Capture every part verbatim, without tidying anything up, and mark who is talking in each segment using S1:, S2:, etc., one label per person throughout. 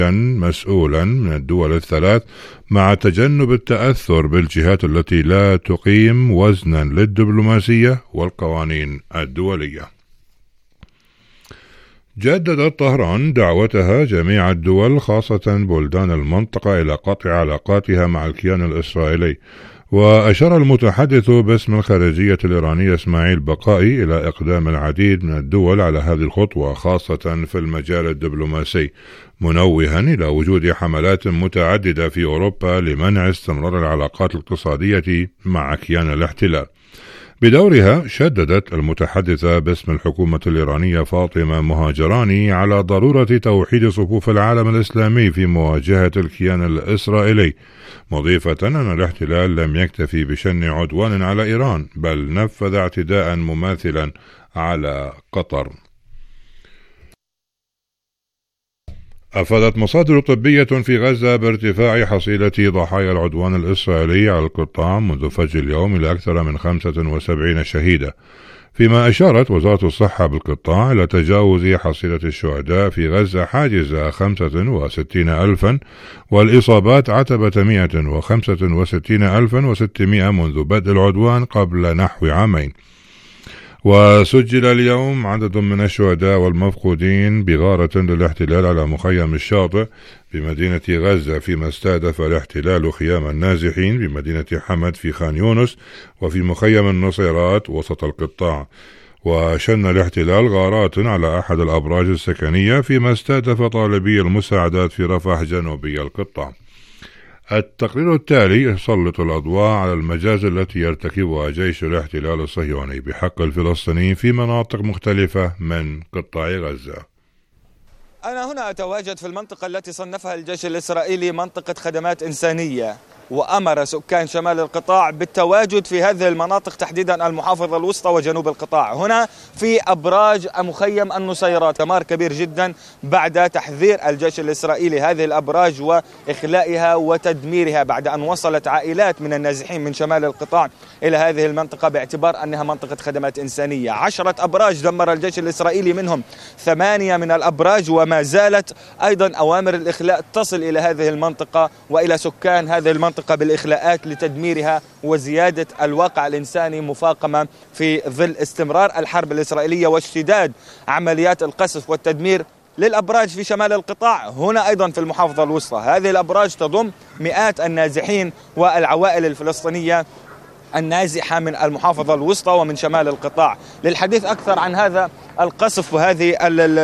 S1: مسؤولا من الدول الثلاث مع تجنب التأثر بالجهات التي لا تقيم وزنا للدبلوماسية والقوانين الدولية. جددت طهران دعوتها جميع الدول خاصة بلدان المنطقة إلى قطع علاقاتها مع الكيان الإسرائيلي. وأشار المتحدث باسم الخارجية الإيرانية إسماعيل بقائي إلى إقدام العديد من الدول على هذه الخطوة خاصة في المجال الدبلوماسي، منوها إلى وجود حملات متعددة في أوروبا لمنع استمرار العلاقات الاقتصادية مع كيان الاحتلال. بدورها شددت المتحدثة باسم الحكومة الإيرانية فاطمة مهاجراني على ضرورة توحيد صفوف العالم الإسلامي في مواجهة الكيان الإسرائيلي، مضيفة أن الاحتلال لم يكتفي بشن عدوان على إيران بل نفذ اعتداء مماثلا على قطر. أفادت مصادر طبية في غزة بارتفاع حصيلة ضحايا العدوان الإسرائيلي على القطاع منذ فجر اليوم إلى أكثر من خمسة وسبعين شهيدا، فيما أشارت وزارة الصحة بالقطاع إلى تجاوز حصيلة الشهداء في غزة حاجز خمسة وستين ألفا، والإصابات عتبة مئة وخمسة وستين ألفا وستمائة منذ بدء العدوان قبل نحو عامين. وسجل اليوم عدد من الشهداء والمفقودين بغارة للاحتلال على مخيم الشاطئ بمدينة غزة، فيما استهدف الاحتلال خيام النازحين بمدينة حمد في خان يونس وفي مخيم النصيرات وسط القطاع. وشن الاحتلال غارات على أحد الأبراج السكنية فيما استهدف طالبي المساعدات في رفح جنوبي القطاع. التقرير التالي يسلط الأضواء على المجازر التي يرتكبها جيش الاحتلال الصهيوني بحق الفلسطينيين في مناطق مختلفة من قطاع غزة.
S2: أنا هنا أتواجد في المنطقة التي صنفها الجيش الإسرائيلي منطقة خدمات إنسانية، وأمر سكان شمال القطاع بالتواجد في هذه المناطق تحديدا المحافظة الوسطى وجنوب القطاع. هنا في أبراج مخيم النصيرات دمار كبير جدا بعد تحذير الجيش الإسرائيلي هذه الأبراج وإخلائها وتدميرها بعد أن وصلت عائلات من النازحين من شمال القطاع إلى هذه المنطقة باعتبار أنها منطقة خدمات إنسانية. عشرة أبراج دمر الجيش الإسرائيلي، منهم ثمانية من الأبراج، وما زالت أيضا أوامر الإخلاء تصل إلى هذه المنطقة وإلى سكان هذه المنطقة بالإخلاءات لتدميرها وزيادة الواقع الإنساني مفاقمة في ظل استمرار الحرب الإسرائيلية واشتداد عمليات القصف والتدمير للأبراج في شمال القطاع. هنا أيضا في المحافظة الوسطى هذه الأبراج تضم مئات النازحين والعوائل الفلسطينية النازحة من المحافظة الوسطى ومن شمال القطاع. للحديث أكثر عن هذا القصف وهذه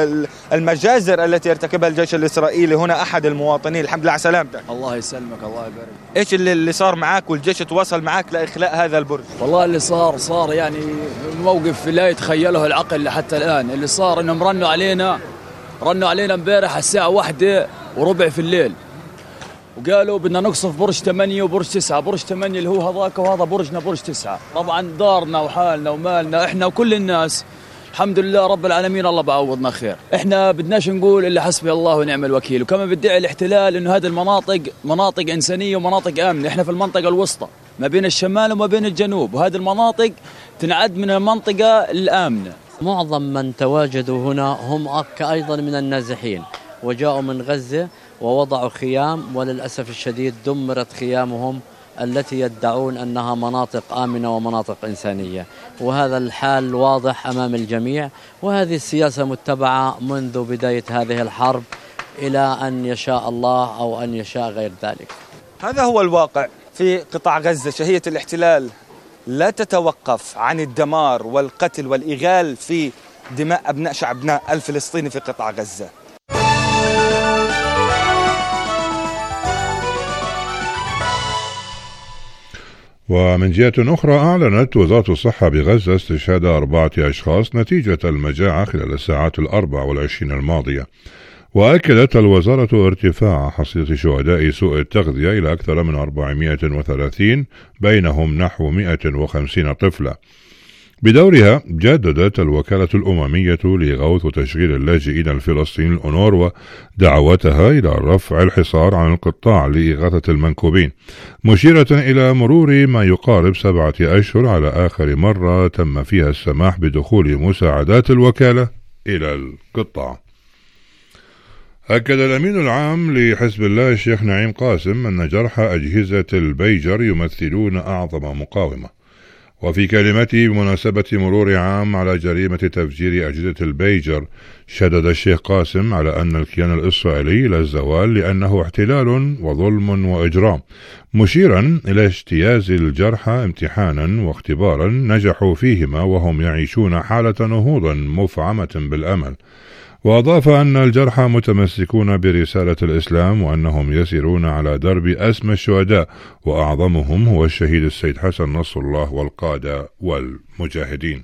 S2: المجازر التي يرتكبها الجيش الإسرائيلي هنا أحد المواطنين. الحمد لله على سلامتك.
S3: الله يسلمك، الله يبارك.
S2: إيش اللي صار معك والجيش تواصل معك لإخلاء هذا البرج؟
S3: والله اللي صار صار يعني موقف لا يتخيله العقل حتى الآن. اللي صار إنهم رنوا علينا رنوا علينا امبارح الساعة واحدة وربع في الليل، وقالوا بدنا نقصف برج ثمانية وبرج تسعة. برج ثمانية اللي هو هذاك وهذا برجنا برج تسعة. طبعا دارنا وحالنا ومالنا احنا وكل الناس الحمد لله رب العالمين، الله بعوضنا خير. احنا بدناش نقول الا حسبي الله ونعم الوكيل. وكما بدعي الاحتلال انه هذه المناطق مناطق انسانيه ومناطق امنه. احنا في المنطقه الوسطى ما بين الشمال وما بين الجنوب، وهذه المناطق تنعد من المنطقه الامنه.
S4: معظم من تواجدوا هنا هم أيضا من النازحين وجاءوا من غزة ووضعوا خيام، وللأسف الشديد دمرت خيامهم التي يدعون أنها مناطق آمنة ومناطق إنسانية، وهذا الحال واضح أمام الجميع. وهذه السياسة متبعة منذ بداية هذه الحرب إلى أن يشاء الله أو أن يشاء غير ذلك.
S2: هذا هو الواقع في قطاع غزة. شهية الاحتلال لا تتوقف عن الدمار والقتل والإغال في دماء أبناء شعبنا الفلسطيني في قطاع غزة.
S1: ومن جهة أخرى أعلنت وزارة الصحة بغزة استشهاد أربعة أشخاص نتيجة المجاعة خلال الساعات الأربع والعشرين الماضية. وأكدت الوزارة ارتفاع حصيلة شهداء سوء التغذية إلى أكثر من أربعمائة وثلاثين، بينهم نحو مئة وخمسين طفلة. بدورها جددت الوكالة الأممية لغوث وتشغيل اللاجئين الفلسطينيين الأونروا دعوتها إلى رفع الحصار عن القطاع لإغاثة المنكوبين، مشيرة إلى مرور ما يقارب سبعة أشهر على آخر مرة تم فيها السماح بدخول مساعدات الوكالة إلى القطاع. أكد الأمين العام لحزب الله الشيخ نعيم قاسم أن جرحى أجهزة البيجر يمثلون أعظم مقاومة. وفي كلمته بمناسبة مرور عام على جريمة تفجير أجهزة البيجر، شدد الشيخ قاسم على أن الكيان الإسرائيلي لا الزوال لأنه احتلال وظلم وإجرام، مشيرا إلى اجتياز الجرحى امتحانا واختبارا نجحوا فيهما وهم يعيشون حالة نهوض مفعمة بالأمل. وأضاف أن الجرحى متمسكون برسالة الإسلام وأنهم يسيرون على درب أسمى الشهداء، وأعظمهم هو الشهيد السيد حسن نصر الله والقادة والمجاهدين.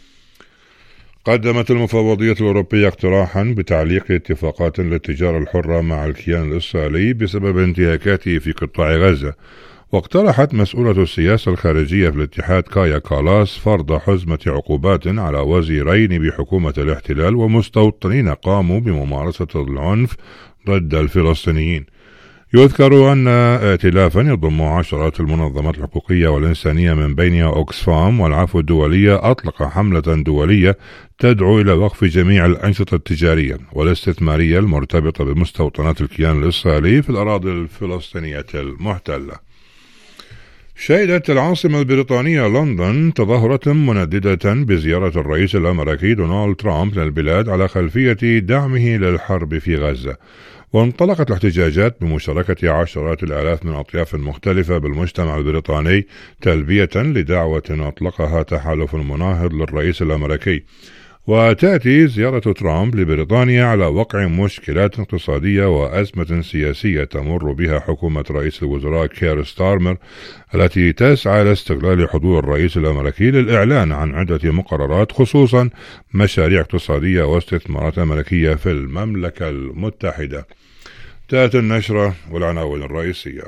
S1: قدمت المفوضية الأوروبية اقتراحا بتعليق اتفاقات للتجارة الحرة مع الكيان الإسرائيلي بسبب انتهاكاته في قطاع غزة. واقترحت مسؤولة السياسة الخارجية في الاتحاد كايا كالاس فرض حزمة عقوبات على وزيرين بحكومة الاحتلال ومستوطنين قاموا بممارسة العنف ضد الفلسطينيين. يذكر أن ائتلافا يضم عشرات المنظمات الحقوقية والإنسانية من بينها أوكسفام والعفو الدولية أطلق حملة دولية تدعو إلى وقف جميع الأنشطة التجارية والاستثمارية المرتبطة بمستوطنات الكيان الإسرائيلي في الأراضي الفلسطينية المحتلة. شهدت العاصمة البريطانية لندن تظاهرة منددة بزيارة الرئيس الأمريكي دونالد ترامب للبلاد على خلفية دعمه للحرب في غزة. وانطلقت الاحتجاجات بمشاركة عشرات الآلاف من أطياف مختلفة بالمجتمع البريطاني تلبية لدعوة أطلقها تحالف مناهض للرئيس الأمريكي. وتأتي زيارة ترامب لبريطانيا على وقع مشكلات اقتصادية وأزمة سياسية تمر بها حكومة رئيس الوزراء كير ستارمر، التي تسعى لاستغلال حضور الرئيس الأمريكي للإعلان عن عدة مقررات خصوصا مشاريع اقتصادية واستثمارات أمريكية في المملكة المتحدة. تأتي النشرة والعناوين الرئيسية.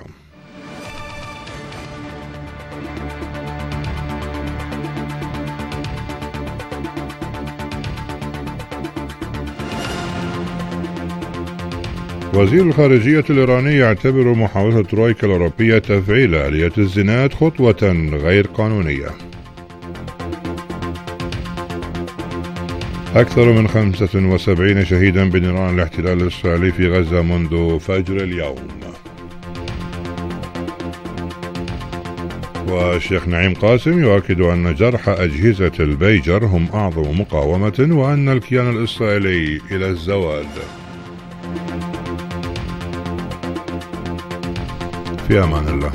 S1: وزير الخارجية الإيراني يعتبر محاولة الترويكا الأوروبية تفعيل آلية الزناد خطوة غير قانونية. أكثر من خمسة وسبعين شهيدا بنيران الاحتلال الإسرائيلي في غزة منذ فجر اليوم. والشيخ نعيم قاسم يؤكد أن جرحى أجهزة البيجر هم أعظم مقاومة وأن الكيان الإسرائيلي إلى الزوال. في أمان الله.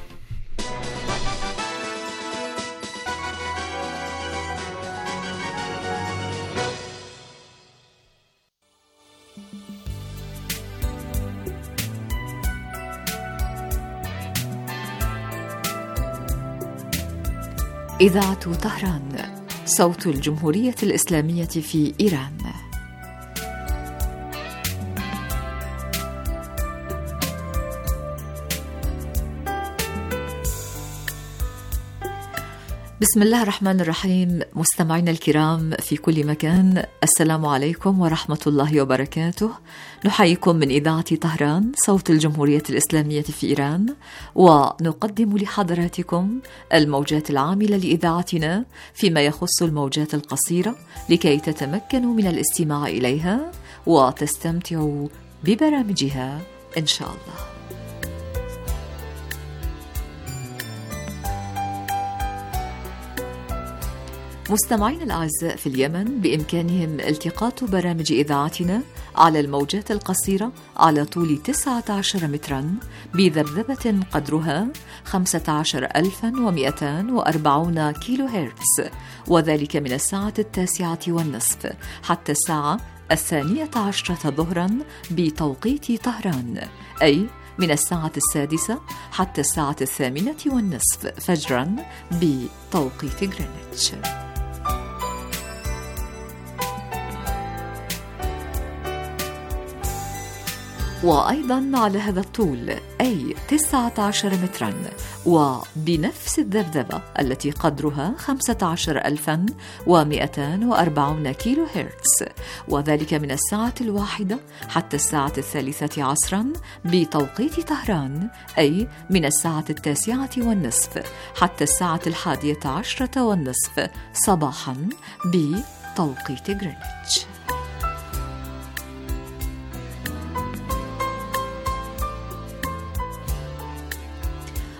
S5: إذاعة طهران، صوت الجمهورية الإسلامية في إيران. بسم الله الرحمن الرحيم. مستمعينا الكرام في كل مكان، السلام عليكم ورحمة الله وبركاته. نحييكم من إذاعة طهران، صوت الجمهورية الإسلامية في إيران، ونقدم لحضراتكم الموجات العاملة لإذاعتنا فيما يخص الموجات القصيرة لكي تتمكنوا من الاستماع إليها وتستمتعوا ببرامجها إن شاء الله. مستمعين الأعزاء في اليمن بإمكانهم التقاط برامج إذاعتنا على الموجات القصيرة على طول تسعة عشر مترا بذبذبة قدرها خمسة عشر ألفا ومئتان وأربعين كيلو هرتز، وذلك من الساعة التاسعة والنصف حتى الساعة الثانية عشرة ظهرا بتوقيت طهران، أي من الساعة السادسة حتى الساعة الثامنة والنصف فجرا بتوقيت غرينتش. وأيضا على هذا الطول أي تسعة عشر مترا وبنفس الذبذبة التي قدرها خمسة عشر ألفا ومئتان وأربعين كيلو هرتز، وذلك من الساعة الواحدة حتى الساعة الثالثة عصرا بتوقيت طهران، أي من الساعة التاسعة والنصف حتى الساعة الحادية عشرة والنصف صباحا بتوقيت غرينتش.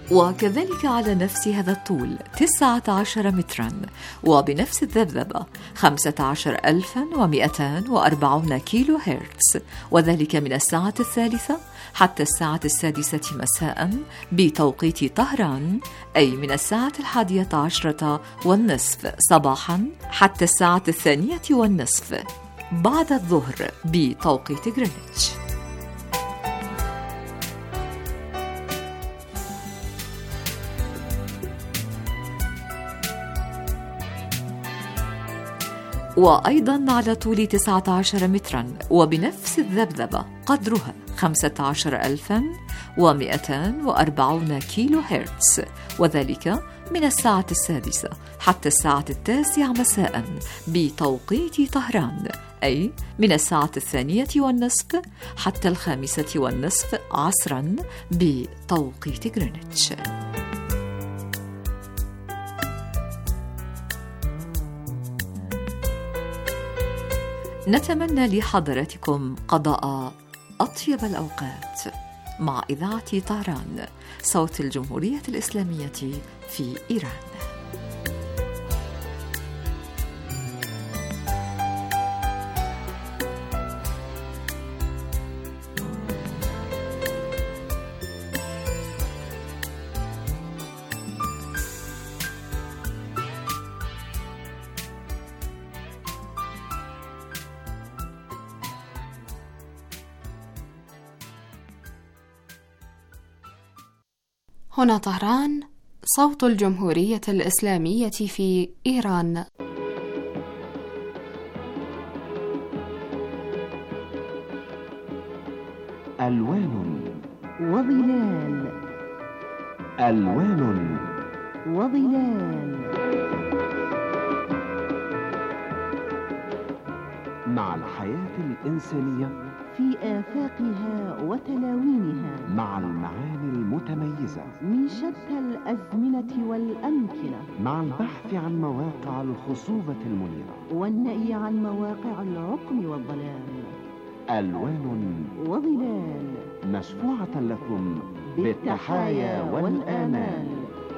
S5: وكذلك على نفس هذا الطول تسعة عشر مترا، وبنفس الذبذبة خمسة عشر ألفا ومئتان وأربعون كيلو هرتز، وذلك من الساعة الثالثة حتى الساعة السادسة مساء بتوقيت طهران، أي من الساعة الحادية عشرة والنصف صباحا حتى الساعة الثانية والنصف بعد الظهر بتوقيت غرينتش. وأيضا على طول تسعة عشر مترا وبنفس الذبذبة قدرها خمسة عشر ألفا ومئتان وأربعون كيلو هرتز، وذلك من الساعة السادسة حتى الساعة التاسعة مساء بتوقيت طهران، أي من الساعة الثانية والنصف حتى الخامسة والنصف عصرا بتوقيت غرينتش. نتمنى لحضراتكم قضاء أطيب الأوقات مع إذاعة طهران صوت الجمهورية الإسلامية في إيران.
S6: هنا طهران صوت الجمهورية الإسلامية في إيران.
S7: ألوان
S8: وظلال،
S7: ألوان
S8: وظلال،
S7: مع الحياة الإنسانية
S8: في آفاقها وتلاوينها،
S7: مع المعاني المتميزة
S8: من شتى الأزمنة والأمكنة،
S7: مع البحث عن مواقع الخصوبة المنيرة
S8: والنأي عن مواقع العقم والظلام.
S7: ألوان
S8: وظلال
S7: مشفوعة لكم بالتحايا والآمال.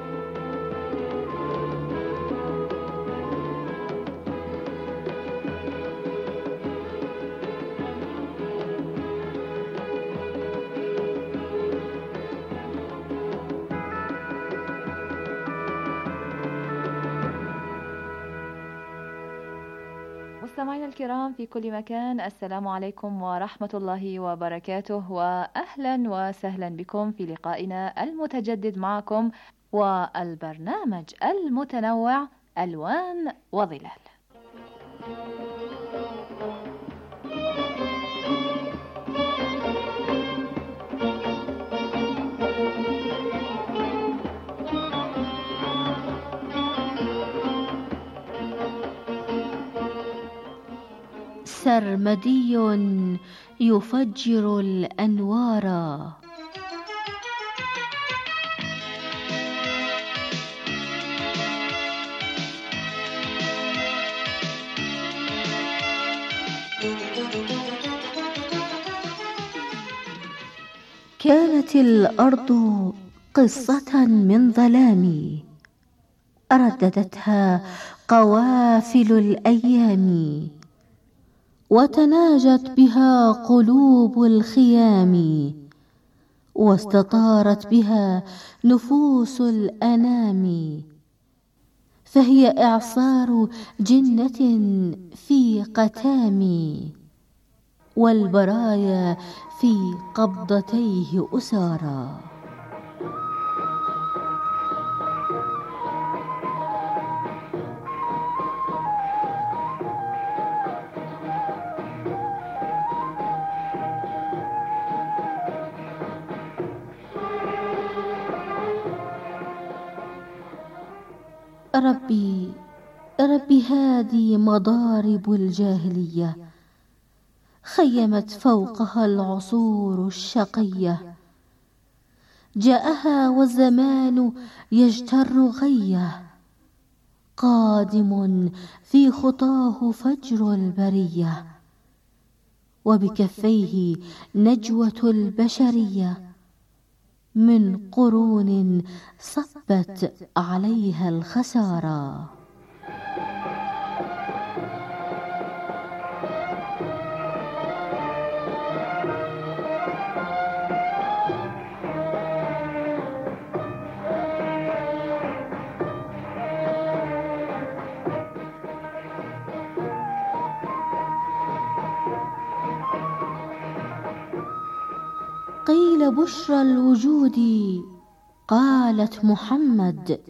S9: مستمعينا الكرام في كل مكان، السلام عليكم ورحمة الله وبركاته، وأهلا وسهلا بكم في لقائنا المتجدد معكم والبرنامج المتنوع ألوان وظلال.
S8: سرمدي يفجر الأنوار، كانت الأرض قصة من ظلام، رددتها قوافل الأيام، وتناجت بها قلوب الخيام، واستطارت بها نفوس الأنام، فهي إعصار جنة في قتام، والبرايا في قبضتيه أسارا. ربي ربي هذه مضارب الجاهلية، خيمت فوقها العصور الشقية، جاءها والزمان يجتر غيه، قادم في خطاه فجر البرية، وبكفيه نجوة البشرية، من قرون صبت عليها الخسارى. قيل بشرى الوجود، قالت محمد،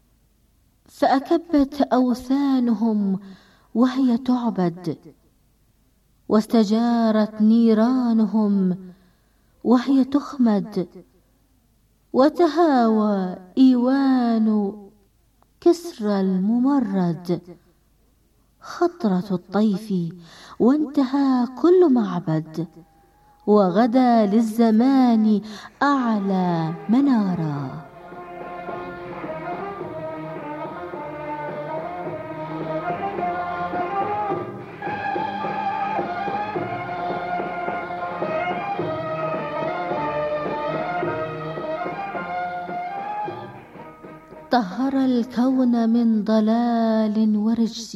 S8: فأكبت أوثانهم وهي تعبد، واستجارت نيرانهم وهي تخمد، وتهاوى إيوان كسرى الممرد، خطرة الطيف وانتهى كل معبد، وغدا للزمان أعلى منارا. طهر الكون من ضلال ورجس،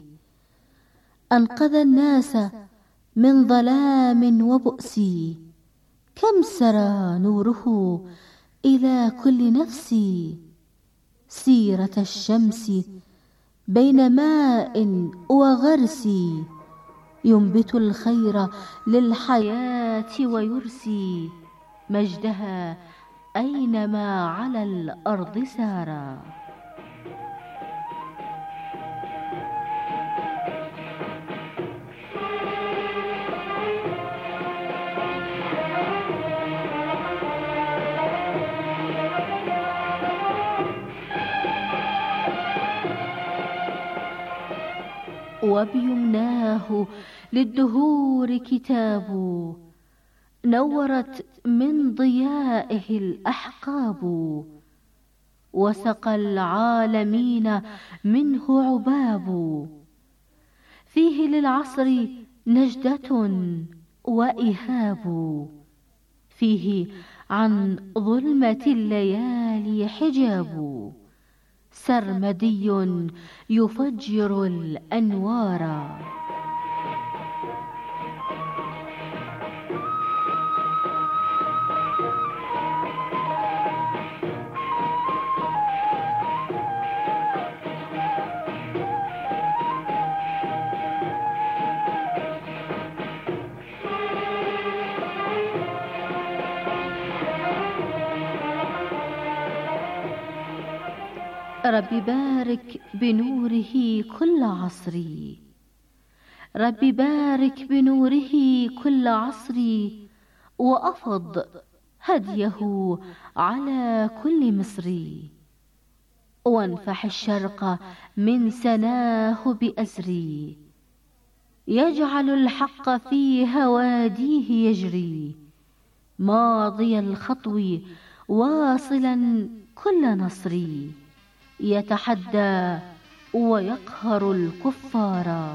S8: أنقذ الناس من ظلام وبؤس، كم سرى نوره إلى كل نفس، سيرة الشمس بين ماء وغرس، ينبت الخير للحياة ويرسي مجدها أينما على الأرض سارا. وبيمناه للدهور كتاب، نورت من ضيائه الأحقاب، وسقى العالمين منه عباب، فيه للعصر نجدة وإهاب، فيه عن ظلمة الليالي حجاب، سرمدي يفجر الأنوار. رب بارك بنوره كل عصري، رب بارك بنوره كل عصري، وأفض هديه على كل مصري، وانفح الشرق من سناه بأزري، يجعل الحق في هواديه يجري، ماضي الخطو واصلا كل نصري، يتحدى ويقهر الكفار.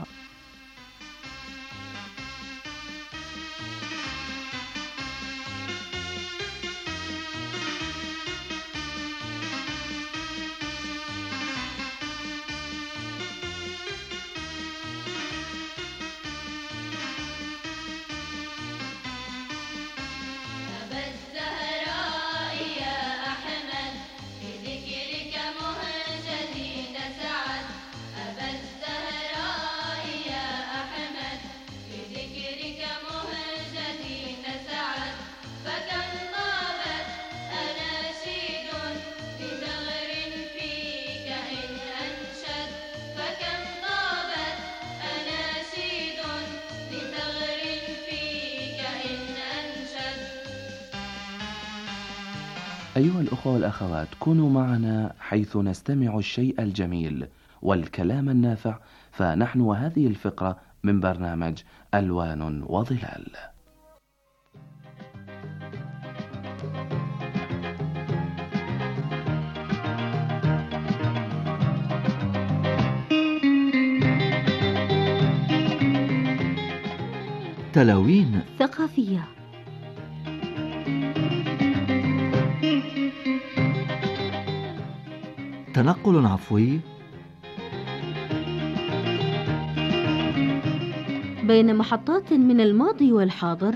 S10: أيها الأخوة والأخوات، كونوا معنا حيث نستمع الشيء الجميل والكلام النافع، فنحن وهذه الفقرة من برنامج ألوان وظلال.
S11: تلاوين
S8: ثقافية.
S11: تنقل عفوي
S8: بين محطات من الماضي والحاضر،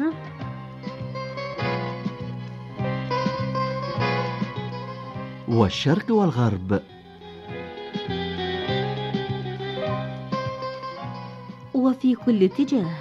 S11: والشرق والغرب،
S8: وفي كل اتجاه.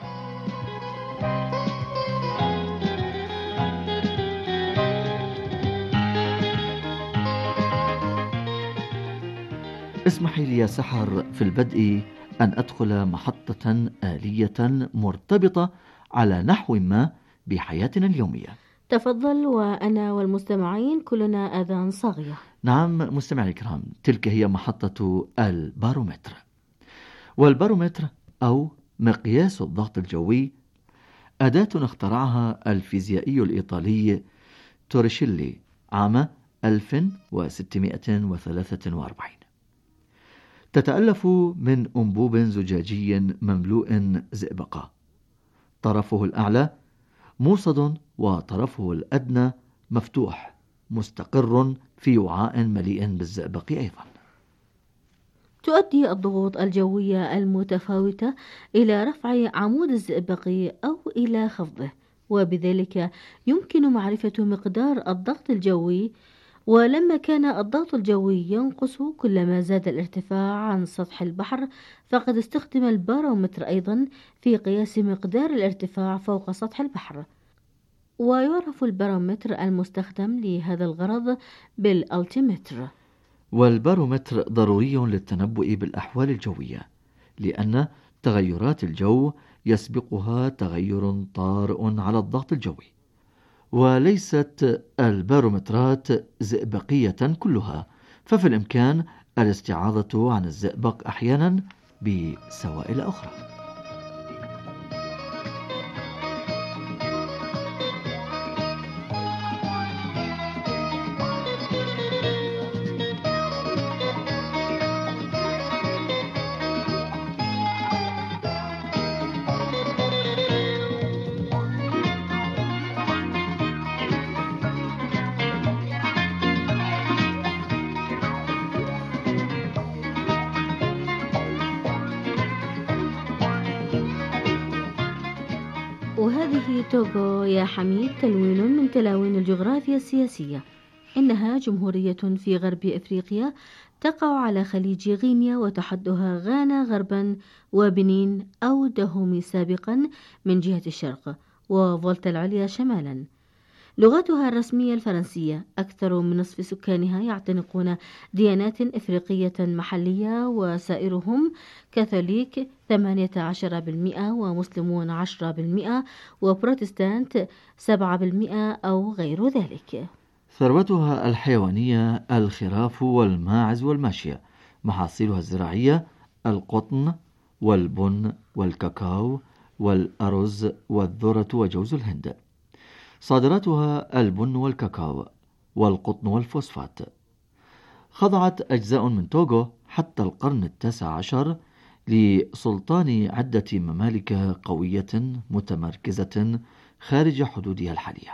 S11: اسمحي لي يا سحر في البدء أن أدخل محطة آلية مرتبطة على نحو ما بحياتنا اليومية.
S8: تفضل، وأنا والمستمعين كلنا آذان صاغية.
S11: نعم مستمعي الكرام، تلك هي محطة البارومتر. والبارومتر أو مقياس الضغط الجوي أداة اخترعها الفيزيائي الإيطالي توريشيلي عام ألف وستمائة وثلاثة وأربعين. تتألف من أنبوب زجاجي مملوء زئبقة، طرفه الأعلى موصد وطرفه الأدنى مفتوح مستقر في وعاء مليء بالزئبق أيضا.
S8: تؤدي الضغوط الجوية المتفاوتة إلى رفع عمود الزئبق أو إلى خفضه، وبذلك يمكن معرفة مقدار الضغط الجوي. ولما كان الضغط الجوي ينقص كلما زاد الارتفاع عن سطح البحر، فقد استخدم البارومتر أيضا في قياس مقدار الارتفاع فوق سطح البحر. ويعرف البارومتر المستخدم لهذا الغرض بالألتيمتر.
S11: والبارومتر ضروري للتنبؤ بالأحوال الجوية، لأن تغيرات الجو يسبقها تغير طارئ على الضغط الجوي. وليست البارومترات زئبقية كلها، ففي الإمكان الاستعاضة عن الزئبق أحيانا بسوائل أخرى.
S8: وهذه توغو يا حميد تلوين من تلاوين الجغرافيا السياسية. إنها جمهورية في غرب إفريقيا تقع على خليج غينيا، وتحدها غانا غربا، وبنين أو دهومي سابقا من جهة الشرق، وفولتا العليا شمالا. لغتها الرسمية الفرنسية. أكثر من نصف سكانها يعتنقون ديانات إفريقية محلية، وسائرهم كاثوليك ثمانية عشر بالمئة، ومسلمون عشرة بالمئة، وبروتستانت سبعة بالمئة أو غير ذلك.
S11: ثروتها الحيوانية الخراف والماعز والماشية. محاصيلها الزراعية القطن والبن والكاكاو والأرز والذرة وجوز الهند. صادراتها البن والكاكاو والقطن والفوسفات. خضعت أجزاء من توغو حتى القرن التاسع عشر لسلطان عدة ممالك قوية متمركزة خارج حدودها الحالية.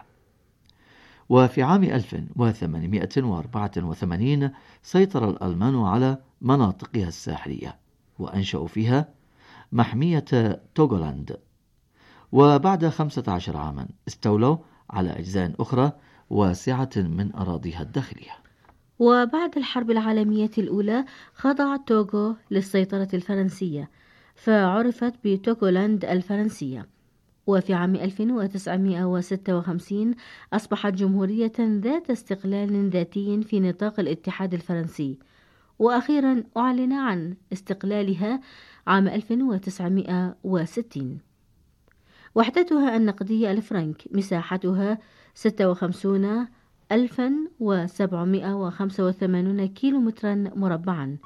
S11: وفي عام ألف وثمانمائة وأربعة وثمانين سيطر الألمان على مناطقها الساحلية، وأنشأوا فيها محمية توغولاند. وبعد خمسة عشر عاما استولوا على أجزاء أخرى واسعة من أراضيها الداخلية.
S8: وبعد الحرب العالمية الأولى خضعت توغو للسيطرة الفرنسية، فعرفت بتوغولاند الفرنسية. وفي عام ألف وتسعمائة وستة وخمسين أصبحت جمهورية ذات استقلال ذاتي في نطاق الاتحاد الفرنسي، وأخيرا أعلن عن استقلالها عام ألف وتسعمائة وستين. وحدتها النقدية الفرنك، مساحتها ستة وخمسون ألفا وسبعمائة وخمسة وثمانين كيلومترا مربعا.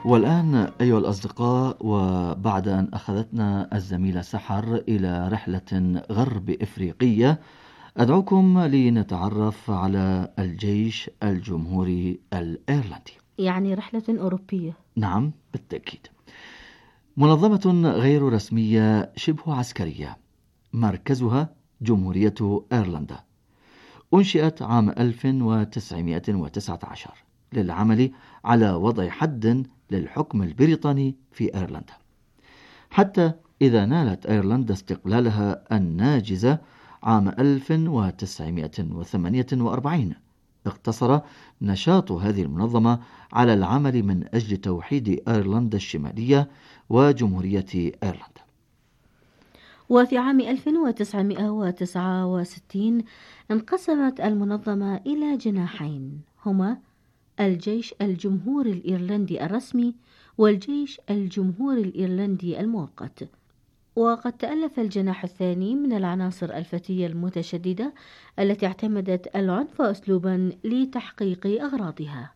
S11: والآن أيها الأصدقاء، وبعد أن أخذتنا الزميلة سحر إلى رحلة غرب إفريقية، أدعوكم لنتعرف على الجيش الجمهوري الإيرلندي.
S8: يعني رحلة أوروبية.
S11: نعم بالتأكيد. منظمة غير رسمية شبه عسكرية، مركزها جمهورية إيرلندا، أنشئت عام ألف وتسعمائة وتسعة عشر للعمل على وضع حد للحكم البريطاني في إيرلندا، حتى إذا نالت إيرلندا استقلالها الناجز عام ألف وتسعمائة وثمانية وأربعين. اقتصر نشاط هذه المنظمة على العمل من أجل توحيد إيرلندا الشمالية وجمهورية إيرلندا.
S8: وفي عام ألف وتسعمائة وتسعة وستين انقسمت المنظمة إلى جناحين، هما الجيش الجمهوري الإيرلندي الرسمي والجيش الجمهوري الإيرلندي المؤقت. وقد تألف الجناح الثاني من العناصر الفتية المتشددة التي اعتمدت العنف أسلوبا لتحقيق أغراضها.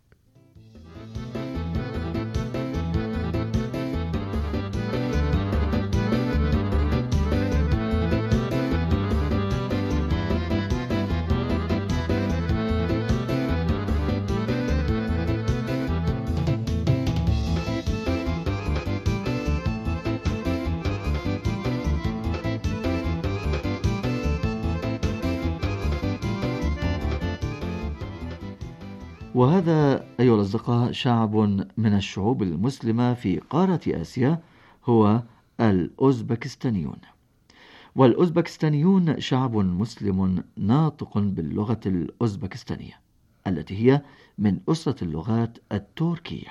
S11: وهذا أيها الأصدقاء شعب من الشعوب المسلمة في قارة آسيا، هو الأوزبكستانيون. والأوزبكستانيون شعب مسلم ناطق باللغة الأوزبكستانية التي هي من أسرة اللغات التركية.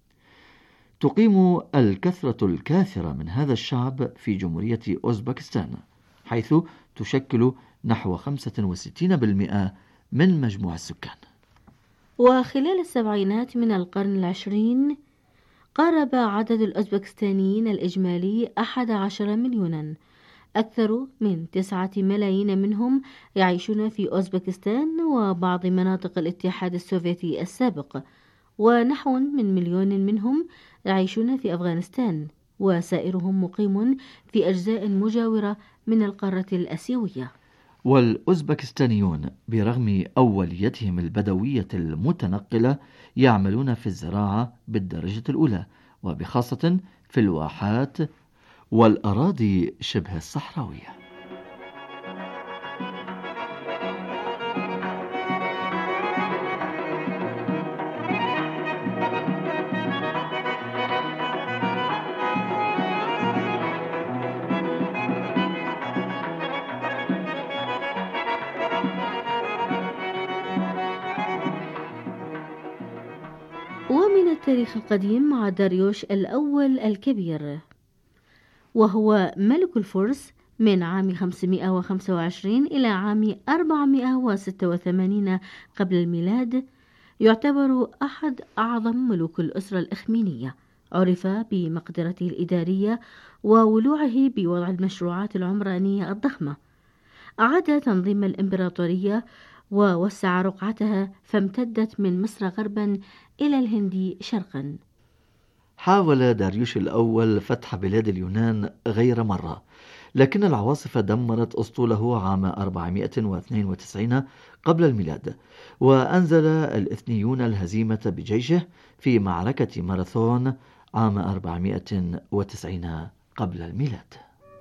S11: تقيم الكثرة الكاثرة من هذا الشعب في جمهورية أوزبكستان، حيث تشكل نحو خمسة وستين بالمئة من مجموع السكان.
S8: وخلال السبعينات من القرن العشرين قارب عدد الأوزبكستانيين الإجمالي أحد عشر مليونا، أكثر من تسعة ملايين منهم يعيشون في أوزبكستان وبعض مناطق الاتحاد السوفيتي السابق، ونحو من مليون منهم يعيشون في أفغانستان، وسائرهم مقيم في أجزاء مجاورة من القارة الآسيوية.
S11: والأوزبكستانيون برغم أوليتهم البدوية المتنقلة يعملون في الزراعة بالدرجة الأولى، وبخاصة في الواحات والأراضي شبه الصحراوية.
S8: ومن التاريخ القديم مع داريوش الأول الكبير، وهو ملك الفرس من عام خمسمائة وخمسة وعشرين إلى عام أربعمائة وستة وثمانين قبل الميلاد، يعتبر أحد أعظم ملوك الأسرة الإخمينية. عرف بمقدرته الإدارية وولوعه بوضع المشروعات العمرانية الضخمة. أعاد تنظيم الإمبراطورية ووسع رقعتها، فامتدت من مصر غربا إلى الهند شرقا.
S11: حاول داريوش الأول فتح بلاد اليونان غير مرة، لكن العواصف دمرت أسطوله عام أربعمائة واثنين وتسعين قبل الميلاد، وأنزل الإثنيون الهزيمة بجيشه في معركة ماراثون عام أربعمائة وتسعين قبل الميلاد.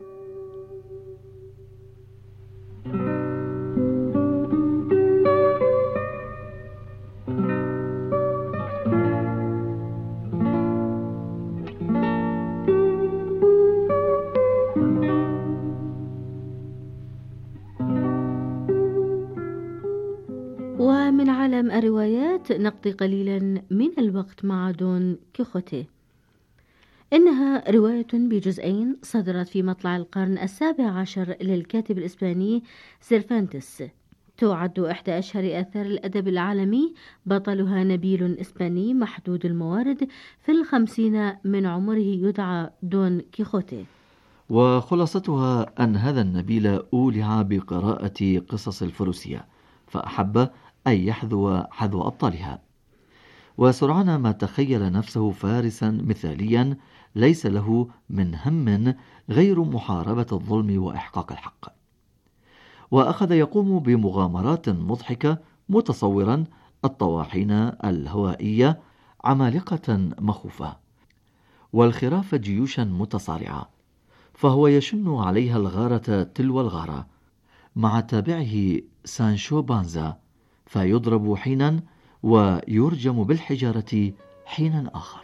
S8: ومن عالم الروايات نقضي قليلا من الوقت مع دون كيخوتي. إنها رواية بجزئين صدرت في مطلع القرن السابع عشر للكاتب الإسباني سيرفانتس. تعد إحدى أشهر آثار الأدب العالمي، بطلها نبيل إسباني محدود الموارد في الخمسين من عمره يدعى دون كيخوتي.
S11: وخلاصتها أن هذا النبيل أولع بقراءة قصص الفروسية، فأحب أن يحذو حذو أبطالها، وسرعان ما تخيل نفسه فارسا مثاليا ليس له من هم غير محاربة الظلم وإحقاق الحق. وأخذ يقوم بمغامرات مضحكة متصورا الطواحين الهوائية عمالقة مخوفة والخراف جيوشا متصارعة، فهو يشن عليها الغارة تلو الغارة مع تابعه سانشو بانزا، فيضرب حينا ويرجم بالحجارة حينا آخر.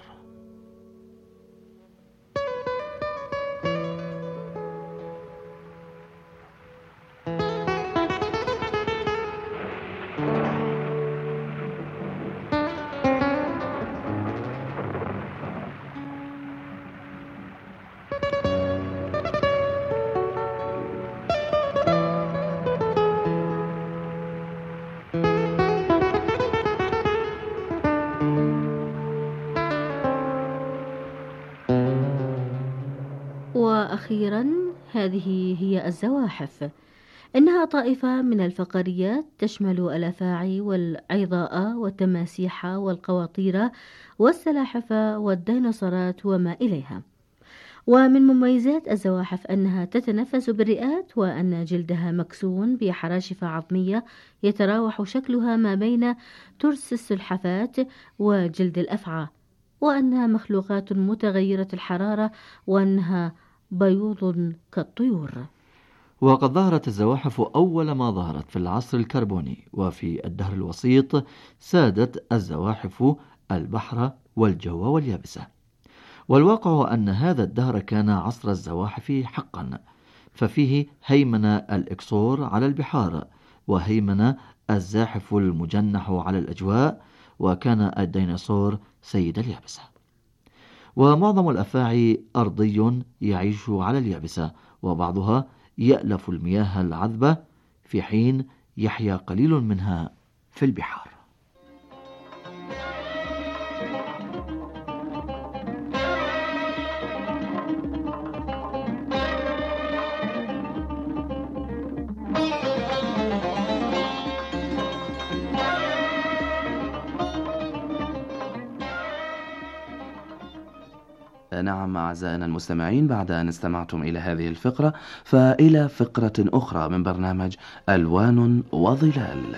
S8: وأخيرا هذه هي الزواحف. إنها طائفة من الفقاريات تشمل الأفاعي والعظاء والتماسيح والقواطير والسلاحف والديناصورات وما إليها. ومن مميزات الزواحف أنها تتنفس بالرئات، وأن جلدها مكسون بحراشف عظمية يتراوح شكلها ما بين ترس السلحفات وجلد الأفعى، وأنها مخلوقات متغيرة الحرارة، وأنها بيوض كالطيور.
S11: وقد ظهرت الزواحف أول ما ظهرت في العصر الكربوني، وفي الدهر الوسيط سادت الزواحف البحر والجو واليابسة. والواقع أن هذا الدهر كان عصر الزواحف حقا، ففيه هيمن الإكسور على البحار، وهيمن الزاحف المجنح على الأجواء، وكان الديناصور سيد اليابسة. ومعظم الأفاعي أرضي يعيش على اليابسة، وبعضها يألف المياه العذبة، في حين يحيا قليل منها في البحار.
S10: نعم أعزائنا المستمعين، بعد أن استمعتم إلى هذه الفقرة فإلى فقرة أخرى من برنامج ألوان وظلال.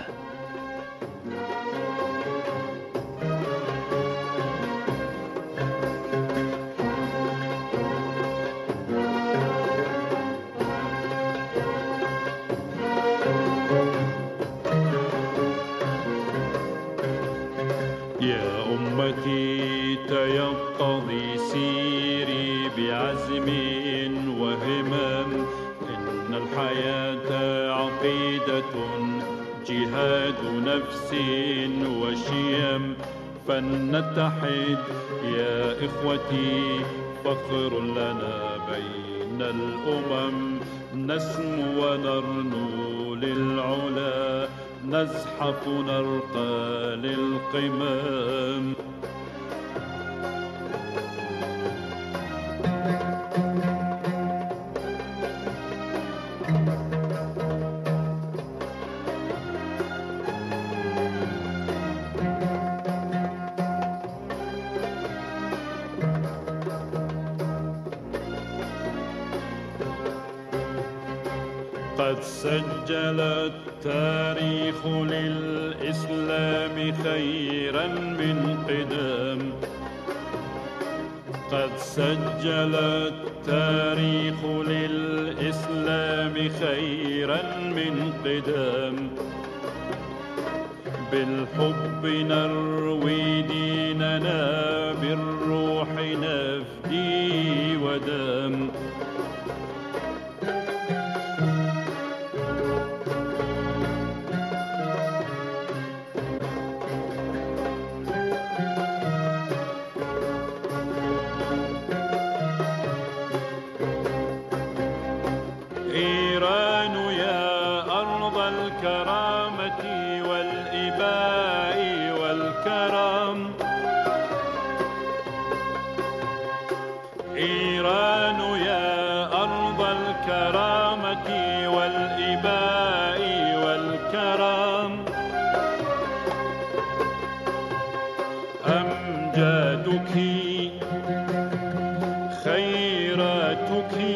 S12: يا أمتي تيقظي سيري بعزم وهمم، إن الحياة عقيدة جهاد نفس وشيم، فلنتحد يا إخوتي فخر لنا بين الأمم، نسمو ونرنو للعلا، نزحف نرقى للقمم. قد سجل التاريخ للإسلام خيرا من قدم، قد سجل التاريخ للإسلام خيرا من قدم، بالحب نروي ديننا، بالروح نفدي ودم. إيران يا أرض الكرامة والإباء والكرم، إيران يا أرض الكرامة والإباء والكرم،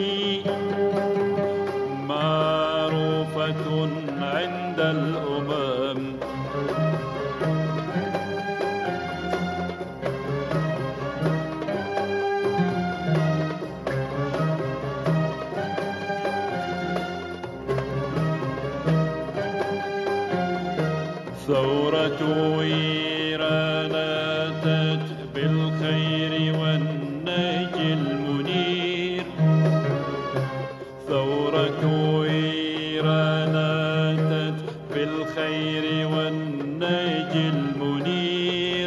S12: معروفة عند الأمم. ثورة إيران أتت بالخير والنهج المنير. ثورة إيران أتت بالخير والنهج المنير.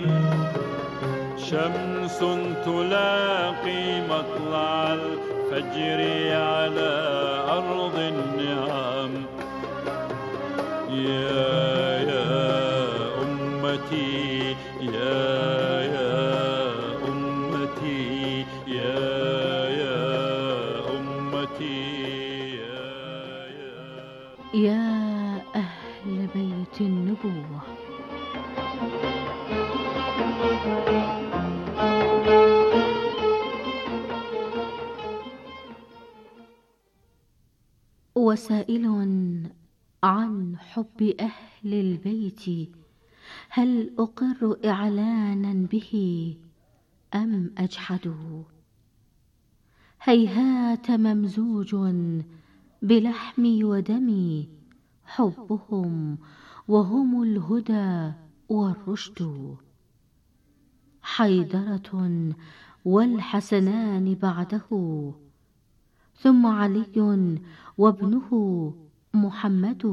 S12: شمس تلاقي مطلع الفجر على أرض النعم. يا يا يا أمتي يا يا أمتي يا يا
S8: يا أهل بيت النبوة. وسائل عن حب أهل البيت، هل أقر إعلانا به أم أجحده؟ هيهات ممزوج بلحمي ودمي حبهم، وهم الهدى والرشد. حيدرة والحسنان بعده، ثم علي وابنه محمد.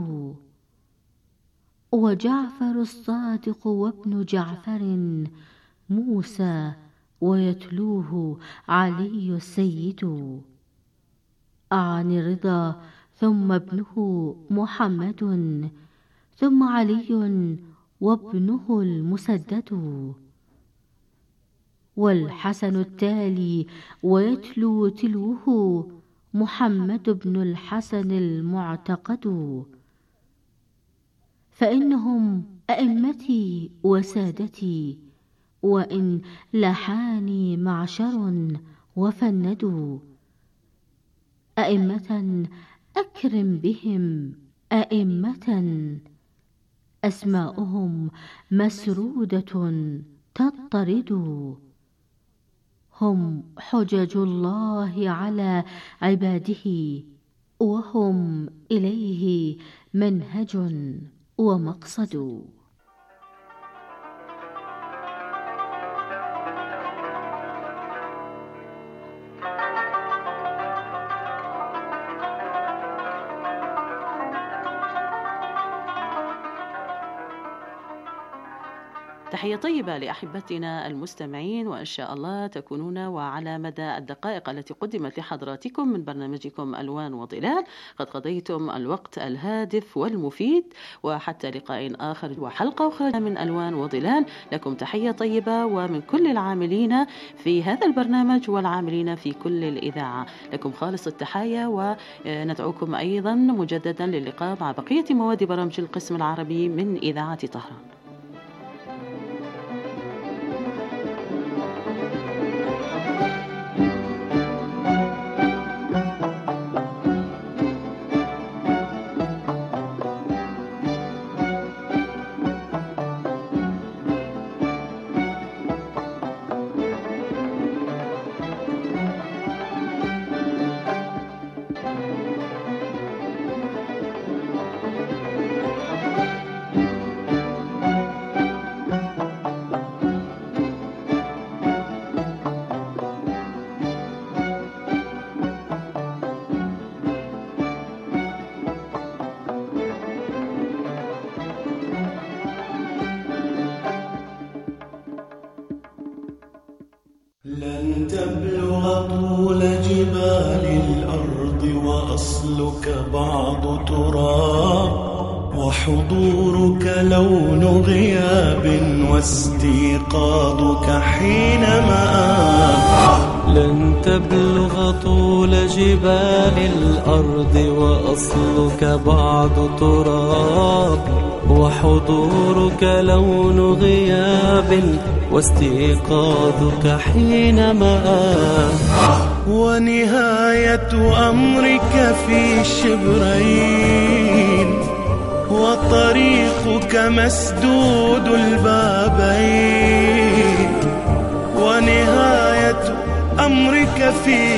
S8: وجعفر الصادق وابن جعفر موسى، ويتلوه علي السيد. عن رضا ثم ابنه محمد، ثم علي وابنه المسدد. والحسن التالي ويتلو تلوه محمد بن الحسن المعتقد. فإنهم أئمتي وسادتي، وإن لحاني معشر وفندوا. أئمة أكرم بهم أئمة، أسماؤهم مسرودة تطرد. هم حجج الله على عباده، وهم إليه منهج ومقصد.
S13: تحية طيبة لأحبتنا المستمعين، وإن شاء الله تكونون وعلى مدى الدقائق التي قدمت لحضراتكم من برنامجكم ألوان وظلال قد قضيتم الوقت الهادف والمفيد. وحتى لقاء آخر وحلقة أخرى من ألوان وظلال، لكم تحية طيبة ومن كل العاملين في هذا البرنامج والعاملين في كل الإذاعة، لكم خالص التحية. وندعوكم أيضا مجددا للقاء مع بقية مواد برامج القسم العربي من إذاعة طهران.
S14: لن تبلغ طول جبال الأرض وأصلك بعض تراب، وحضورك لون غياب واستيقاظك حين مآب.
S15: لن تبلغ طول جبال الأرض وأصلك بعض تراب، وحضورك لون غياب واستيقاظك حين مآب.
S14: ونهاية أمرك في شبرين وطريقك مسدود البابين، ونهاية أمرك في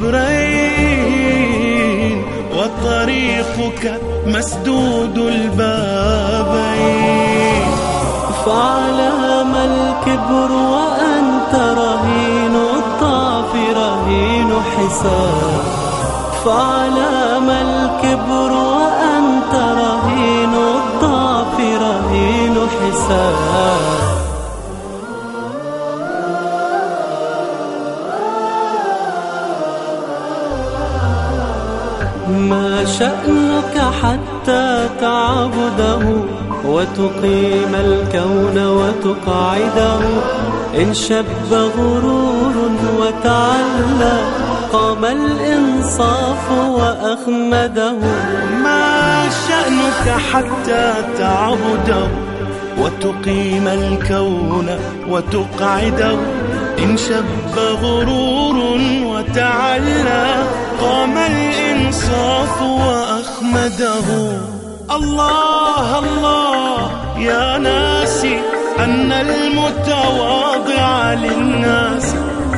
S14: شبرين وطريقك مسدود البابين.
S15: فعلى ما الكبر وأنت رهين الضعف رهين حساب، فعلى ما الكبر وأنت رهين الضعف رهين حساب. ما شأنك حتى تعبده وتقيم الكون وتقعده؟ إن شب غرور وتعلى قام الإنصاف وأخمده.
S14: ما شأنك حتى تعبده وتقيم الكون وتقعده؟ إن شب غرور وتعلى قام الإنصاف وأخمده. الله الله يا ناسي أن المتواضع للناس،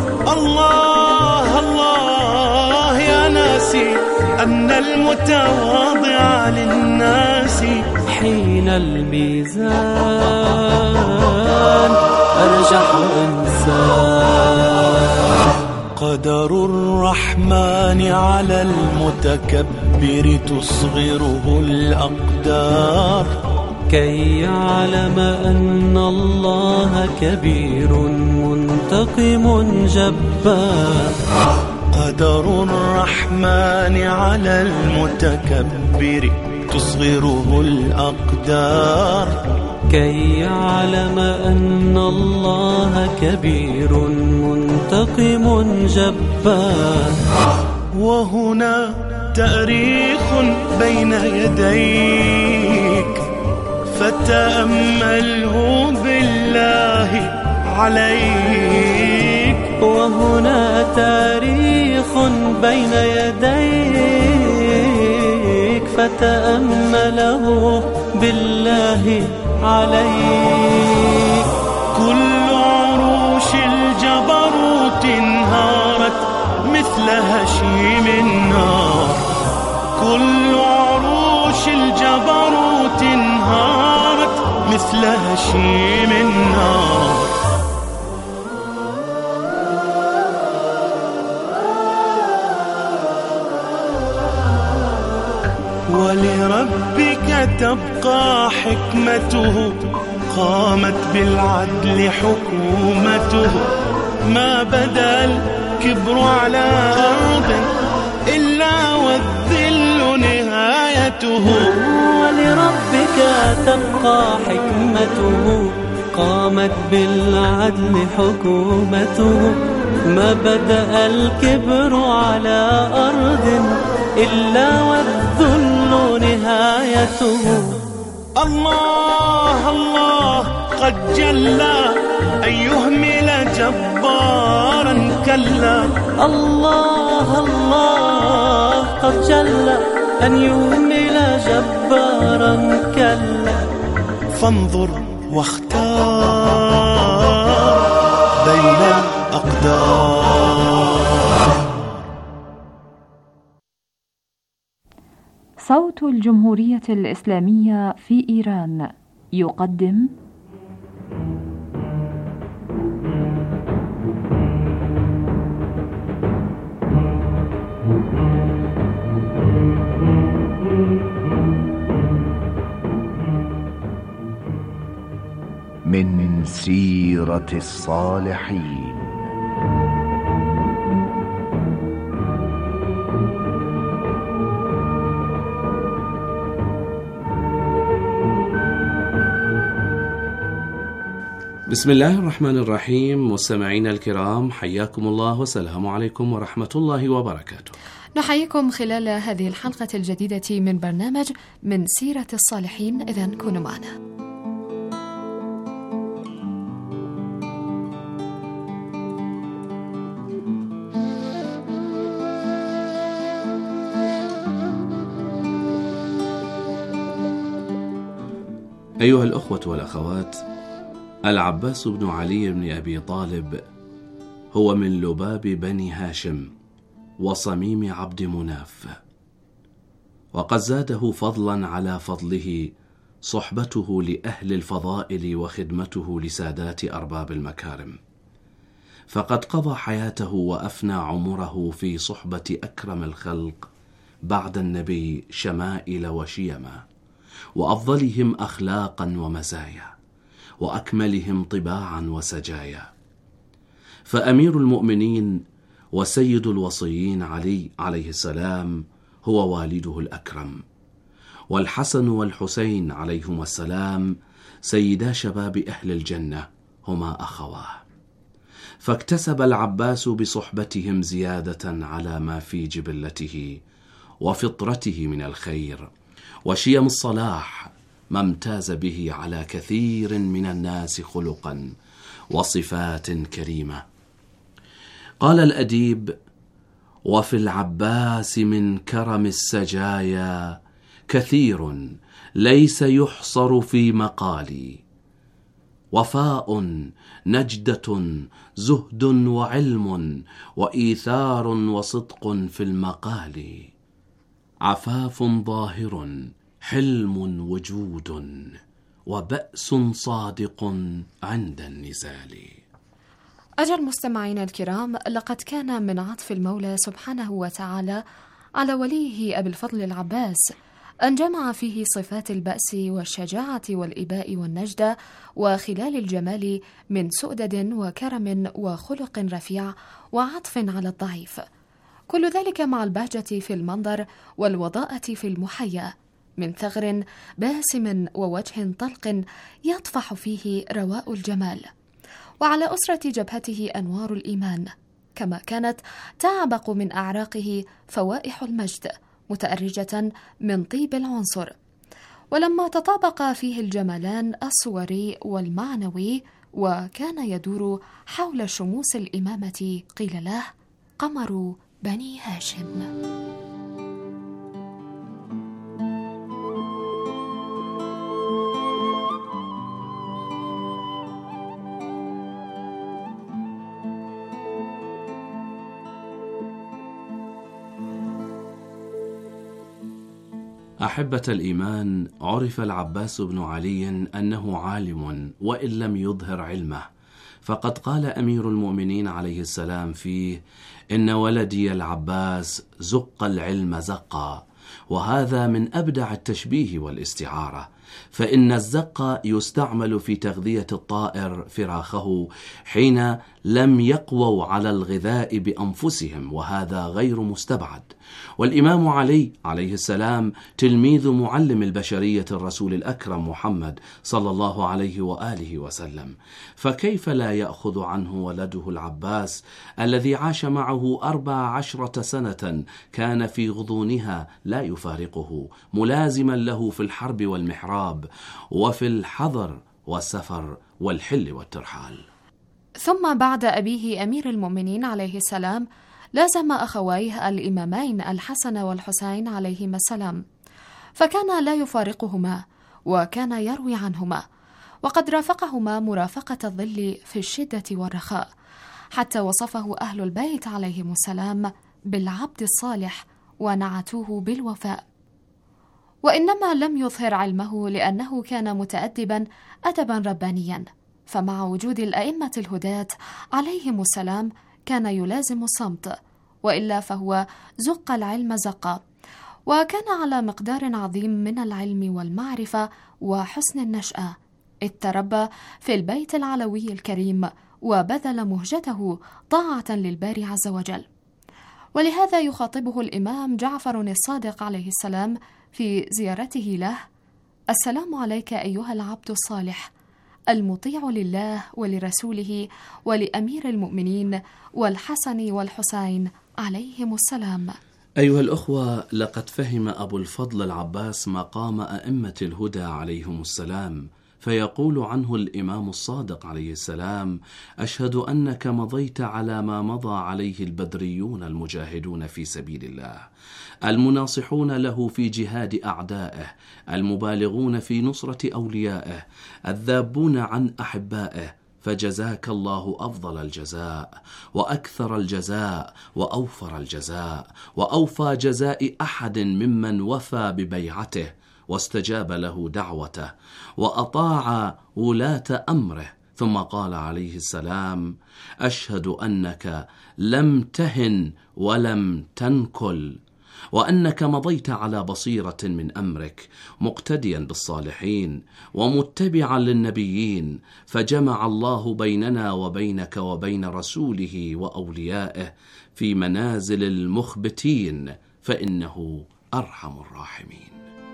S14: الله الله يا ناسي أن المتواضع للناس
S15: حين الميزان أرجح إنسان.
S14: قدر الرحمن على المتكبر تصغره الأقدار،
S15: كي يعلم أن الله كبير منتقم جبار.
S14: قدر الرحمن على المتكبر تصغره الأقدار،
S15: كي يعلم أن الله كبير منتقم جبار.
S14: وهنا تاريخ بين يديك فتأمله بالله عليك.
S15: وهنا تاريخ بين يديك فتأمله بالله عليك.
S14: كل عروش الجبروت انهارت مثل هشيم النار، كل عروش الجبروت انهارت مثل هشيم النار. ولربك تبقى حكمته، قامت بالعدل حكومته. ما بدا الكبر على أرض إلا والذل نهايته.
S15: ولربك تبقى حكمته، قامت بالعدل حكومته. ما بدأ الكبر على أرض إلا والذل نهايته.
S14: الله الله قد جلى أن يهمل جبارا كلا.
S15: الله الله قد جلى أن يهمل جبارا كلا.
S14: فانظر واختار بين الأقدار.
S9: صوت الجمهورية الإسلامية في إيران يقدم
S16: من سيرة الصالحين.
S17: بسم الله الرحمن الرحيم. مستمعينا الكرام، حياكم الله والسلام عليكم ورحمة الله وبركاته.
S6: نحييكم خلال هذه الحلقة الجديدة من برنامج من سيرة الصالحين، إذن كونوا معنا.
S17: أيها الأخوة والأخوات، العباس بن علي بن أبي طالب هو من لباب بني هاشم وصميم عبد مناف، وقد زاده فضلا على فضله صحبته لأهل الفضائل وخدمته لسادات أرباب المكارم، فقد قضى حياته وأفنى عمره في صحبة أكرم الخلق بعد النبي شمائل وشيما، وأفضلهم أخلاقا ومزايا، وأكملهم طباعا وسجايا. فأمير المؤمنين وسيد الوصيين علي عليه السلام هو والده الأكرم، والحسن والحسين عليهما السلام سيدا شباب أهل الجنة هما أخواه، فاكتسب العباس بصحبتهم زيادة على ما في جبلته وفطرته من الخير وشيم الصلاح، ما امتاز به على كثير من الناس خلقا وصفات كريمة. قال الأديب: وفي العباس من كرم السجايا كثير ليس يحصر في مقالي، وفاء نجدة زهد وعلم وإيثار وصدق في المقال، عفاف ظاهر حلم وجود وبأس صادق عند النزال.
S6: أجل مستمعينا الكرام، لقد كان من عطف المولى سبحانه وتعالى على وليه أبي الفضل العباس أن جمع فيه صفات البأس والشجاعة والإباء والنجدة وخلال الجمال من سؤدد وكرم وخلق رفيع وعطف على الضعيف، كل ذلك مع البهجة في المنظر والوضاءة في المحيا، من ثغر باسم ووجه طلق يطفح فيه رواء الجمال، وعلى أسرة جبهته أنوار الإيمان، كما كانت تعبق من أعراقه فوائح المجد متأرجة من طيب العنصر. ولما تطابق فيه الجمالان الصوري والمعنوي وكان يدور حول شموس الإمامة، قيل له قمر بني هاشم.
S17: أحبة الإيمان، عرف العباس بن علي أنه عالم وإن لم يظهر علمه، فقد قال أمير المؤمنين عليه السلام فيه: إن ولدي العباس زق العلم زقا، وهذا من أبدع التشبيه والاستعارة، فإن الزق يستعمل في تغذية الطائر فراخه حين لم يقووا على الغذاء بأنفسهم، وهذا غير مستبعد. والإمام علي عليه السلام تلميذ معلم البشرية الرسول الأكرم محمد صلى الله عليه وآله وسلم، فكيف لا يأخذ عنه ولده العباس الذي عاش معه أربع عشرة سنة كان في غضونها لا يفارقه، ملازما له في الحرب والمحراب وفي الحضر والسفر والحل والترحال.
S6: ثم بعد أبيه أمير المؤمنين عليه السلام لازم أخويه الإمامين الحسن والحسين عليهما السلام، فكان لا يفارقهما وكان يروي عنهما، وقد رافقهما مرافقة الظل في الشدة والرخاء، حتى وصفه أهل البيت عليهم السلام بالعبد الصالح ونعتوه بالوفاء. وإنما لم يظهر علمه لأنه كان متأدبا أدبا ربانيا، فمع وجود الأئمة الهداة عليهم السلام كان يلازم الصمت، وإلا فهو زق العلم زقا، وكان على مقدار عظيم من العلم والمعرفة وحسن النشأة، إذ تربى في البيت العلوي الكريم وبذل مهجته طاعة للباري عز وجل. ولهذا يخاطبه الإمام جعفر الصادق عليه السلام في زيارته له: السلام عليك أيها العبد الصالح المطيع لله ولرسوله ولأمير المؤمنين والحسن والحسين عليهم السلام.
S17: أيها الأخوة، لقد فهم أبو الفضل العباس مقام أئمة الهدى عليهم السلام، فيقول عنه الإمام الصادق عليه السلام: أشهد أنك مضيت على ما مضى عليه البدريون المجاهدون في سبيل الله، المناصحون له في جهاد أعدائه، المبالغون في نصرة أوليائه، الذابون عن أحبائه، فجزاك الله أفضل الجزاء وأكثر الجزاء وأوفر الجزاء، وأوفى جزاء أحد ممن وفى ببيعته واستجاب له دعوته وأطاع ولاة أمره. ثم قال عليه السلام: أشهد أنك لم تهن ولم تنكل، وأنك مضيت على بصيرة من أمرك، مقتديا بالصالحين ومتبعا للنبيين، فجمع الله بيننا وبينك وبين رسوله وأوليائه في منازل المخبتين، فإنه أرحم الراحمين.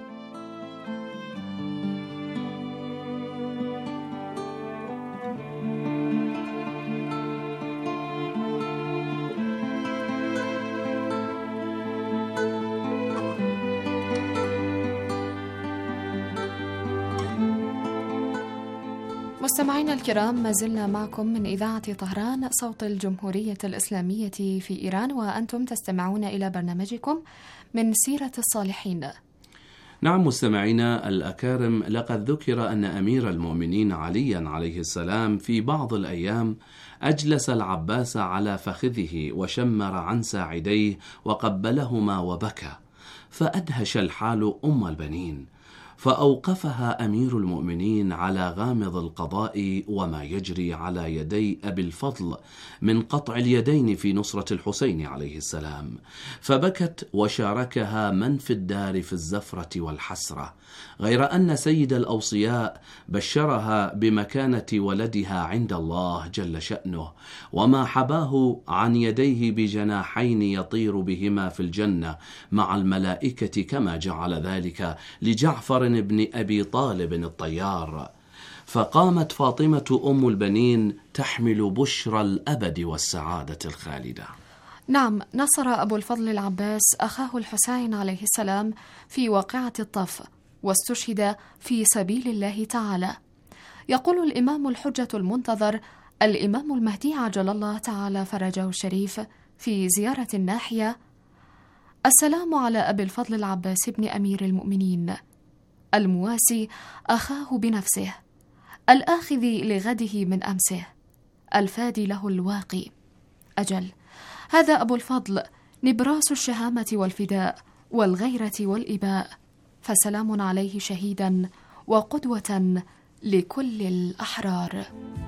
S6: مستمعينا الكرام، ما زلنا معكم من إذاعة طهران صوت الجمهورية الإسلامية في إيران، وأنتم تستمعون إلى برنامجكم من سيرة الصالحين.
S17: نعم مستمعينا الأكارم، لقد ذكر أن أمير المؤمنين عليا عليه السلام في بعض الأيام أجلس العباس على فخذه وشمر عن ساعديه وقبلهما وبكى، فأدهش الحال أم البنين، فأوقفها أمير المؤمنين على غامض القضاء وما يجري على يدي أبي الفضل من قطع اليدين في نصرة الحسين عليه السلام، فبكت وشاركها من في الدار في الزفرة والحسرة، غير أن سيد الأوصياء بشرها بمكانة ولدها عند الله جل شأنه، وما حباه عن يديه بجناحين يطير بهما في الجنة مع الملائكة، كما جعل ذلك لجعفر بن أبي طالب الطيار. فقامت فاطمة أم البنين تحمل بشرى الأبد والسعادة الخالدة.
S6: نعم، نصر أبو الفضل العباس أخاه الحسين عليه السلام في واقعة الطف، واستشهد في سبيل الله تعالى. يقول الإمام الحجة المنتظر الإمام المهدي عجل الله تعالى فرجه الشريف في زيارة الناحية: السلام على أبي الفضل العباس بن أمير المؤمنين، المواسي أخاه بنفسه، الآخذ لغده من أمسه، الفادي له الواقي. أجل، هذا أبو الفضل نبراس الشهامة والفداء والغيرة والإباء، فسلام عليه شهيدا وقدوة لكل الأحرار.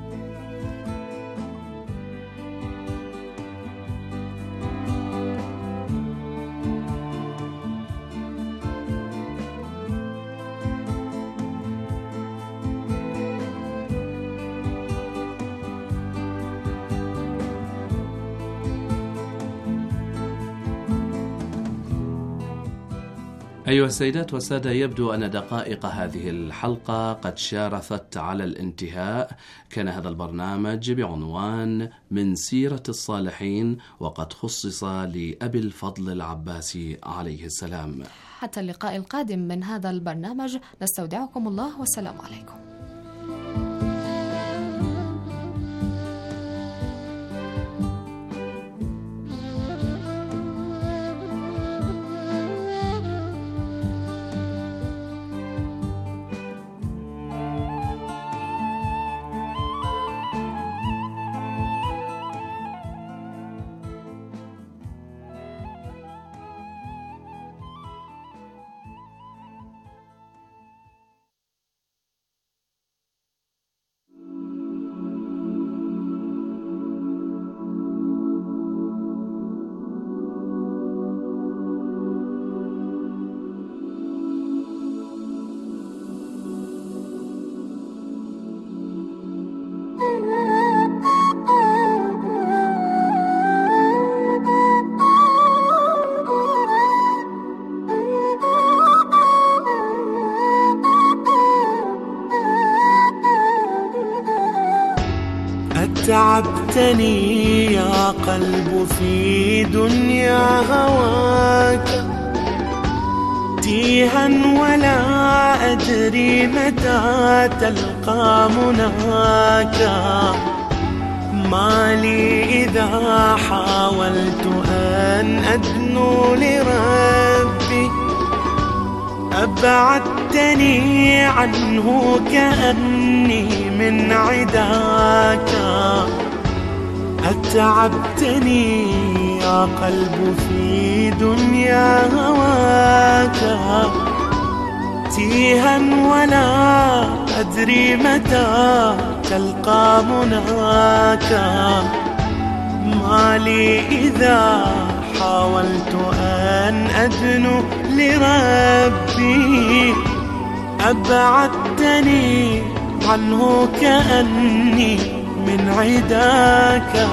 S17: أيها السيدات والسادة، يبدو أن دقائق هذه الحلقة قد شارفت على الانتهاء. كان هذا البرنامج بعنوان من سيرة الصالحين، وقد خصص لأبي الفضل العباسي عليه السلام.
S6: حتى اللقاء القادم من هذا البرنامج نستودعكم الله، والسلام عليكم.
S14: تعبتني يا قلب في دنيا هواك، تيها ولا أدري متى تلقى مناك. ما لي إذا حاولت أن أدنو لربي أبعدتني عنه كأني من عداك. أتعبتني يا قلب في دنيا هواك تيها ولا أدري متى تلقى مناك. ما لي إذا حاولت أن أدنو لربي أبعدتني عنه كأني من عداك.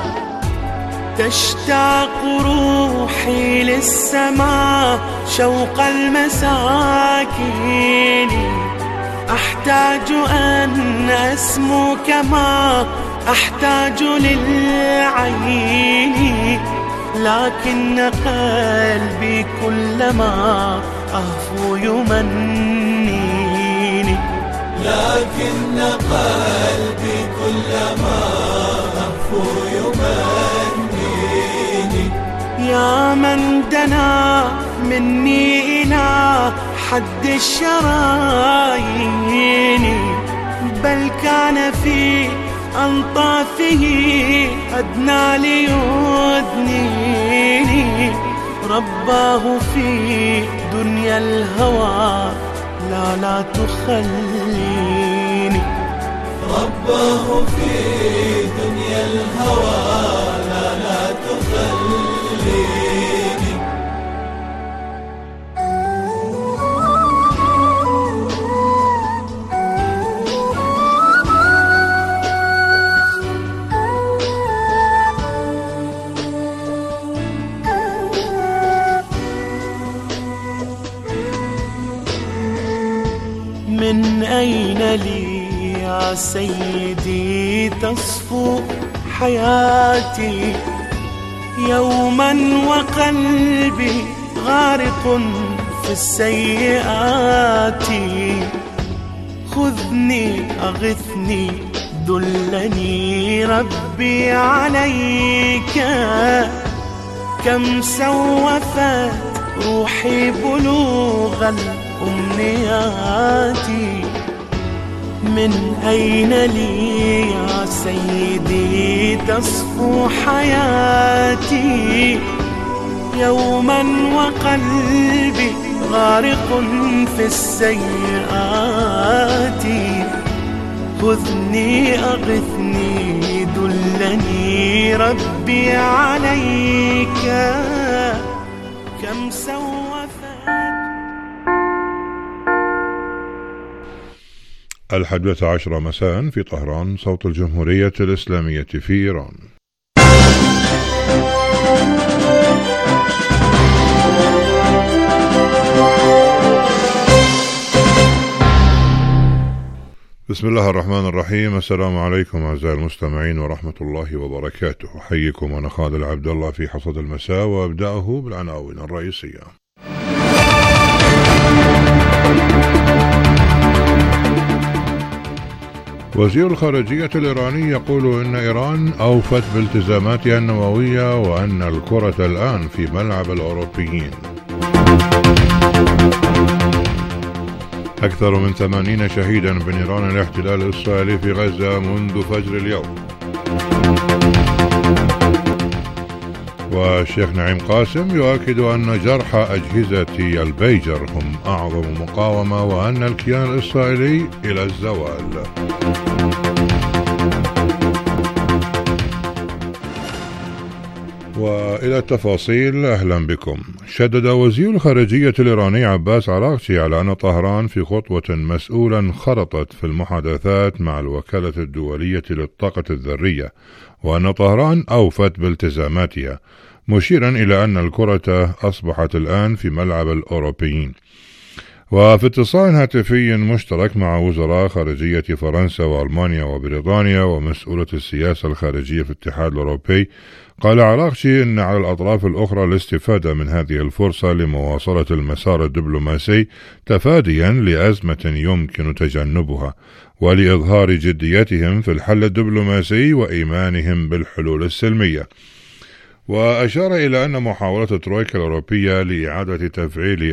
S14: تشتاق روحي للسماء شوق المساكين. أحتاج أن أسمو كما أحتاج للعين. لكن قلبي كلما أهفو يمنيني.
S15: لكن قلبي كلما أهفو يمنيني.
S14: يا من دنا مني إلى حد الشرايين بل كان في أنطافه أدنى ليدنيني. رباه في دنيا الهوى لا لا تخليني.
S15: رباه في دنيا الهوى لا لا تخليني.
S14: من أين لي يا سيدي تصفو حياتي يوما وقلبي غارق في السيئات. خذني أغثني دلني ربي عليك. كم سوفت روحي بلوغ الأمنيات. من أين لي يا سيدي تصفو حياتي يوما وقلبي غارق في السيئات. خذني أغثني دلني ربي عليك. كم سوفت.
S1: الحادية عشرة مساء في طهران، صوت الجمهورية الإسلامية في إيران. بسم الله الرحمن الرحيم. السلام عليكم أعزائي المستمعين ورحمة الله وبركاته. أحييكم أنا خالد عبد الله في حصد المساء، وأبدأه بالعناوين الرئيسية. وزير الخارجية الإيراني يقول إن إيران أوفت بالتزاماتها النووية وأن الكرة الآن في ملعب الأوروبيين. أكثر من ثمانين شهيدا بنيران الاحتلال الإسرائيلي في غزة منذ فجر اليوم. والشيخ نعيم قاسم يؤكد أن جرح أجهزة البيجر هم أعظم مقاومة وأن الكيان الإسرائيلي إلى الزوال. وإلى التفاصيل، أهلا بكم. شدد وزير الخارجية الإيراني عباس عراقچي على أن طهران في خطوة مسؤولا انخرطت في المحادثات مع الوكالة الدولية للطاقة الذرية، وأن طهران أوفت بالتزاماتها، مشيرا إلى أن الكرة أصبحت الآن في ملعب الأوروبيين. وفي اتصال هاتفي مشترك مع وزراء خارجية فرنسا وألمانيا وبريطانيا ومسؤولة السياسة الخارجية في الاتحاد الأوروبي، قال عراقشي إن على الأطراف الأخرى الاستفادة من هذه الفرصة لمواصلة المسار الدبلوماسي تفاديا لأزمة يمكن تجنبها، ولإظهار جديتهم في الحل الدبلوماسي وإيمانهم بالحلول السلمية. وأشار إلى أن محاولة الترويكا الأوروبية لإعادة تفعيل